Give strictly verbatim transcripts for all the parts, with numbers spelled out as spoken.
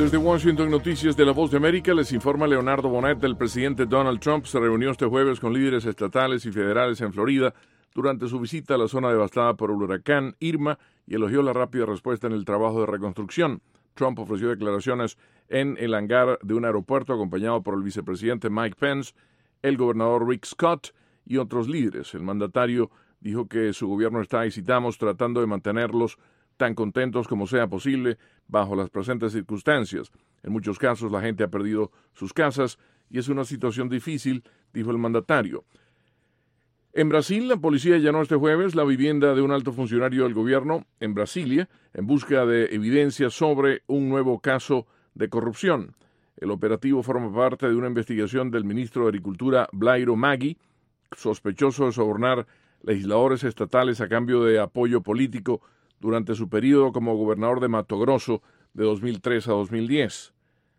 Desde Washington, Noticias de la Voz de América, les informa Leonardo Bonet. El presidente Donald Trump se reunió este jueves con líderes estatales y federales en Florida durante su visita a la zona devastada por el huracán Irma y elogió la rápida respuesta en el trabajo de reconstrucción. Trump ofreció declaraciones en el hangar de un aeropuerto acompañado por el vicepresidente Mike Pence, el gobernador Rick Scott y otros líderes. El mandatario dijo que su gobierno está, y citamos, tratando de mantenerlos tan contentos como sea posible bajo las presentes circunstancias. En muchos casos la gente ha perdido sus casas y es una situación difícil, dijo el mandatario. En Brasil, la policía allanó este jueves la vivienda de un alto funcionario del gobierno en Brasilia en busca de evidencia sobre un nuevo caso de corrupción. El operativo forma parte de una investigación del ministro de Agricultura, Blairo Maggi, sospechoso de sobornar legisladores estatales a cambio de apoyo político durante su periodo como gobernador de Mato Grosso de dos mil tres a dos mil diez.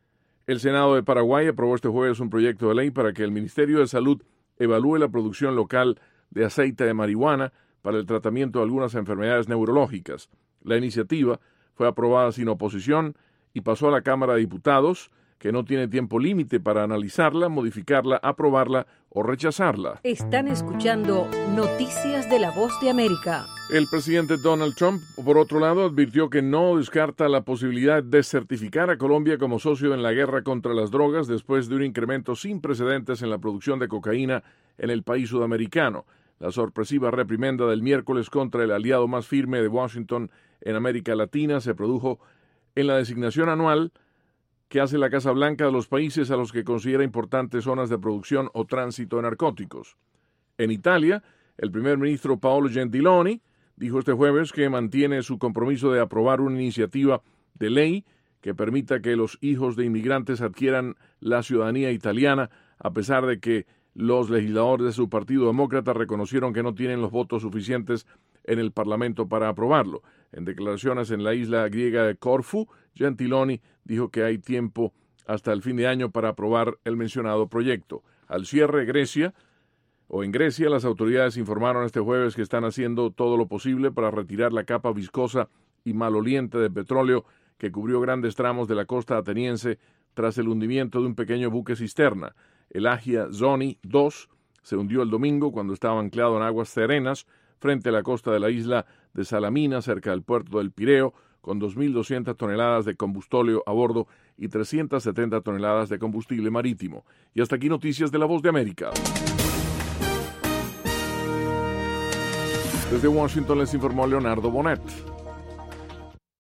El Senado de Paraguay aprobó este jueves un proyecto de ley para que el Ministerio de Salud evalúe la producción local de aceite de marihuana para el tratamiento de algunas enfermedades neurológicas. La iniciativa fue aprobada sin oposición y pasó a la Cámara de Diputados, que no tiene tiempo límite para analizarla, modificarla, aprobarla o rechazarla. Están escuchando Noticias de la Voz de América. El presidente Donald Trump, por otro lado, advirtió que no descarta la posibilidad de certificar a Colombia como socio en la guerra contra las drogas después de un incremento sin precedentes en la producción de cocaína en el país sudamericano. La sorpresiva reprimenda del miércoles contra el aliado más firme de Washington en América Latina se produjo en la designación anual que hace la Casa Blanca de los países a los que considera importantes zonas de producción o tránsito de narcóticos. En Italia, el primer ministro Paolo Gentiloni dijo este jueves que mantiene su compromiso de aprobar una iniciativa de ley que permita que los hijos de inmigrantes adquieran la ciudadanía italiana, a pesar de que los legisladores de su Partido Demócrata reconocieron que no tienen los votos suficientes en el Parlamento para aprobarlo. En declaraciones en la isla griega de Corfú, Gentiloni dijo que hay tiempo hasta el fin de año para aprobar el mencionado proyecto. Al cierre, Grecia, o en Grecia, las autoridades informaron este jueves que están haciendo todo lo posible para retirar la capa viscosa y maloliente de petróleo que cubrió grandes tramos de la costa ateniense tras el hundimiento de un pequeño buque cisterna. El Agia Zoni dos se hundió el domingo cuando estaba anclado en aguas serenas frente a la costa de la isla de Salamina, cerca del puerto del Pireo, con dos mil doscientas toneladas de combustóleo a bordo y trescientas setenta toneladas de combustible marítimo. Y hasta aquí Noticias de la Voz de América. Desde Washington les informó Leonardo Bonet.